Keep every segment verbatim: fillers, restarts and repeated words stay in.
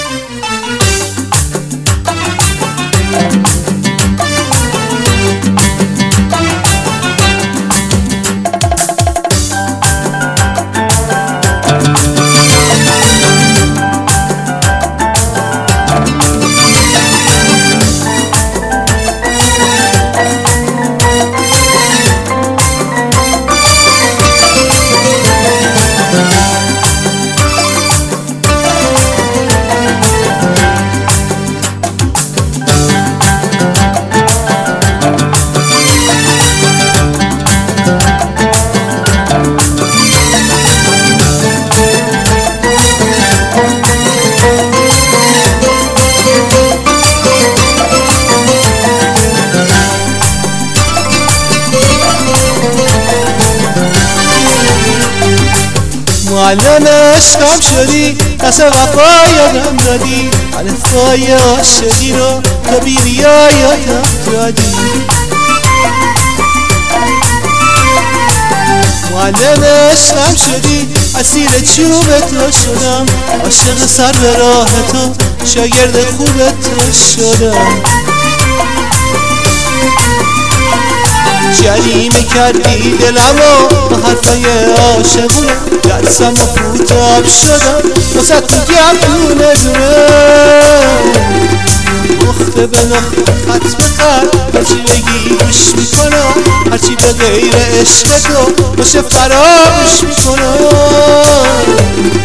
معلم عشقم شدی، دست وفا یادم دادی، الفای عاشقی رو تا بی ریا یادم دادی. معلم عشقم شدی، اسیر چوب تو شدم، عاشق سر به راه تو، شاگرد خوب تو شدم. جریمه کردی دلمو با حرفای عاشقونه، درسم و فوتاب شدم واسه تو گم دونه دونه. نقطه به نقطه خط به خط هرچی بگی گوش میکنم، هرچی به غیر عشق تو باشه فراموش میکنم.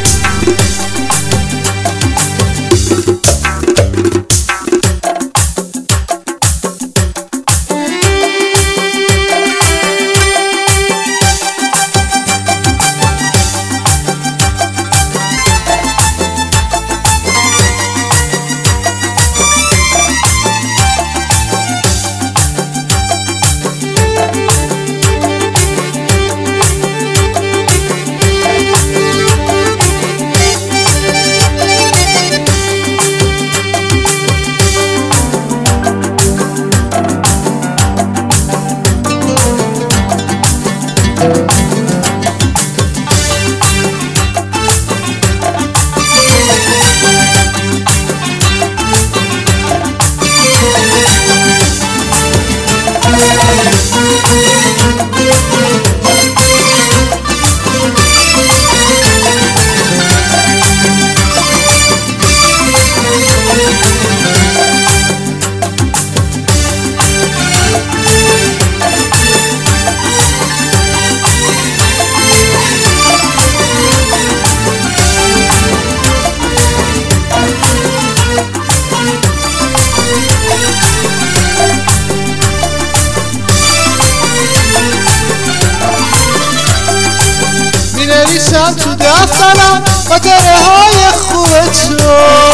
می‌نویسم تو دفترم خاطره های خوب تو،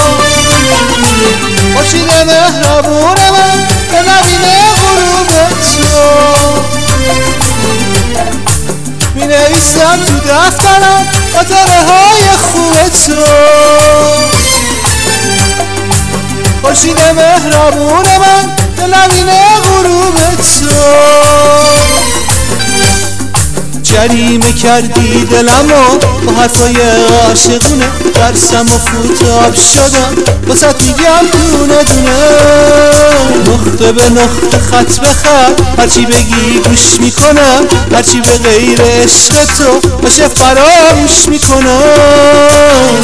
خورشید مهربون من به نبینه غروب تو. می‌نویسم تو دفترم خاطره های خوب تو، خورشید مهربون من به نبینه غروب تو. جریمه کردی دلمو با حرفای عاشقونه، درسم و فوتاب شدم واسه میگم دونه دونه. نقطه به نقطه خط به خط هرچی بگی گوش میکنم، هرچی به غیر عشق تو باشه فراموش میکنم.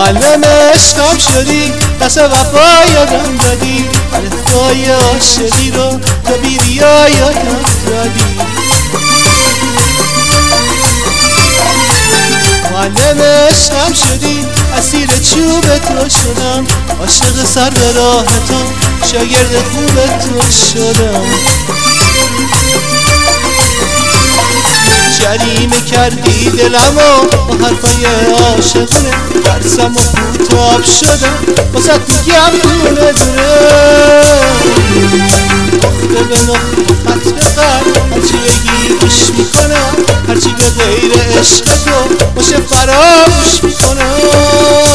معلم عشقم شدی، دست وفا یادم دادی، الفبای عاشقی رو تا بیریا یادم دادی. معلم عشقم شدی، اسیر چوب تو شدم، عاشق سر به راه تو، شاگرد خوب تو شدم. جریمه کردی دلمو با حرفای عاشقونه، ترسم و کوتاه شدم واسه میگم دونه دونه. نقطه به نقطه خط به خط هرچی بگی گوش میکنم، هرچی به غیر عشق تو باشه فراموش میکنم.